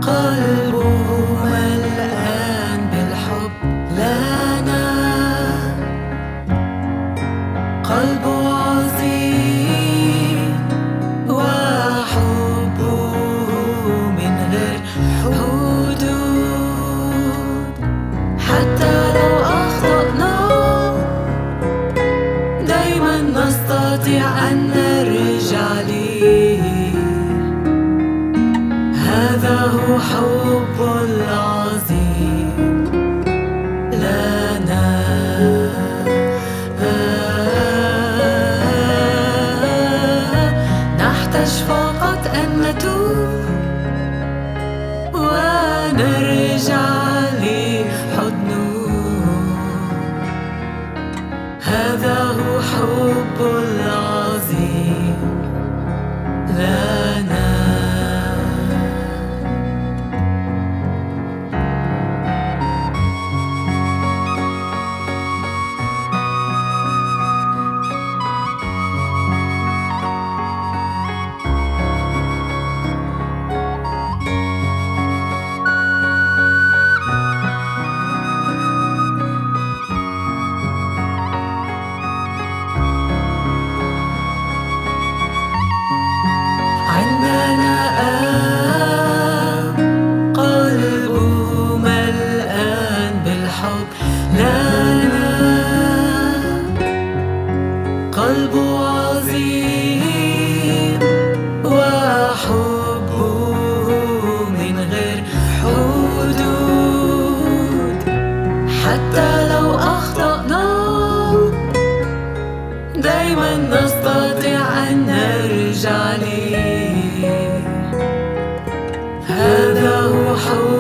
قلبه ملآن بالحب لنا، قلبه عظيم وحبه من غير حدود. حتى لو أخطأنا دايما نستطيع أن نرجع ليه. هذا هو حب العظيم لنا. نحتاج فقط أن نتوب ونرجع لحضنه. هذا هو حب العظيم لنا. عندنا آب قلبه ملآن بالحب لنا، قلبه عظيم وحبه من غير حدود. حتى لو أخطأنا دايما نستطيع أن نرجع ليه. هذا هو حب